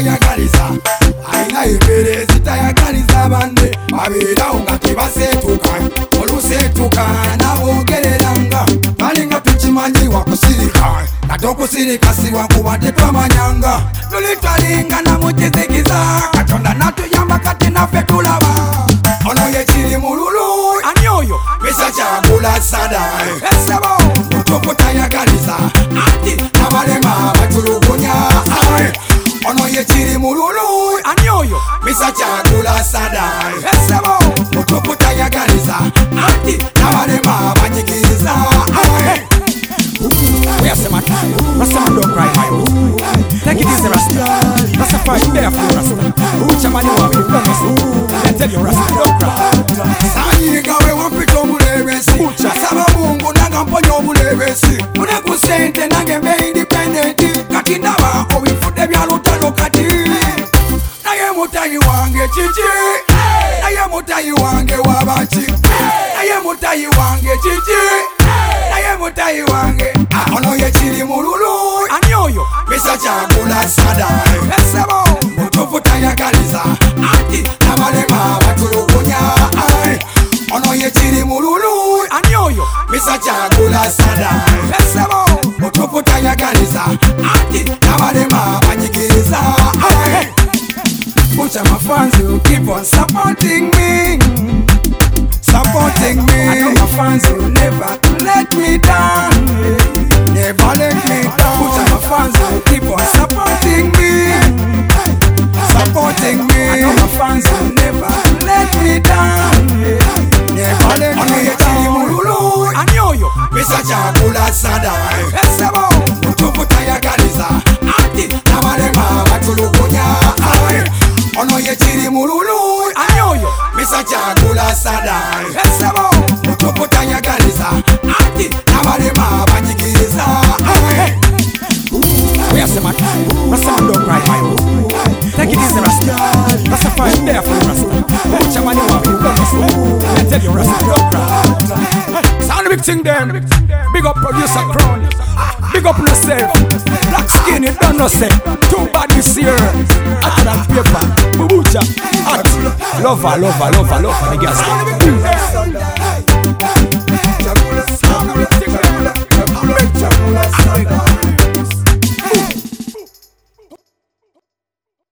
tayagaliza aina ibere zitayagaliza bande abira unga tibasetuka olusetuka nabogereranga balinga tukimanyi wakusirika natokusirika siwa kubadde twamanyanga tulitwalinga namukizikiza katonda natuyamba kati naffe tulaba ono yekiri mululu ani oyo misa kyagula sada esebo mutuku tayagaliza ati abalema batulugunya ono yekiri mululu ani oyo misa kyagula sada esebo mutuku tayagaliza ati abalema banyigiriza Rastaman don't cry, my boo. Take it easy, Rasta. Rastafari there for Rasta. Chamani walk in front of us. I tell you, Rasta, don't cry. Sayiga we wapito mulebesi. Saba mungu nanga mponyo mulebesi. Mune kusente nange me independent. Kati ndaba obifude bya lutalo kati. Naye mutayi wange chichi. Naye mutayi wange wabachi. Naye mutayi wange chichi. Naye mutayi wange ono yekiri mululu ani oyo misa kyagula sada esebo mutufu tayagaliza ati abalema batulugunya ono yekiri mululu ani oyo misa kyagula sada esebo mutufu tayagaliza ati abalema banyigiriza Bucha my fans who keep on supporting me. Supporting me. I know my fans will never let me down. Never let me down. Bucha my fans who keep on supporting me. Supporting me. I know my fans will never let me down. Never let me down. I know you. Misa Jabula Sada. Esebo. Mutufu tayagaliza. Ati nabalema batulugunya. Ono yekiri mululu anyoyo misa kyagula sada esebo mutufu tayagaliza ati abalema banyigiriza Rastaman don't cry, my boo. Take it easy, Rasta. Rastafari there for Rasta. Chamani walk in front of us. I tell you, Rasta, don't cry. Sound the big thing then. Big up producer Crown. Big up yourself. Black skin, you don't know say. Two bodies here. After that paper. Bubucha. Hot. Lover, the gas.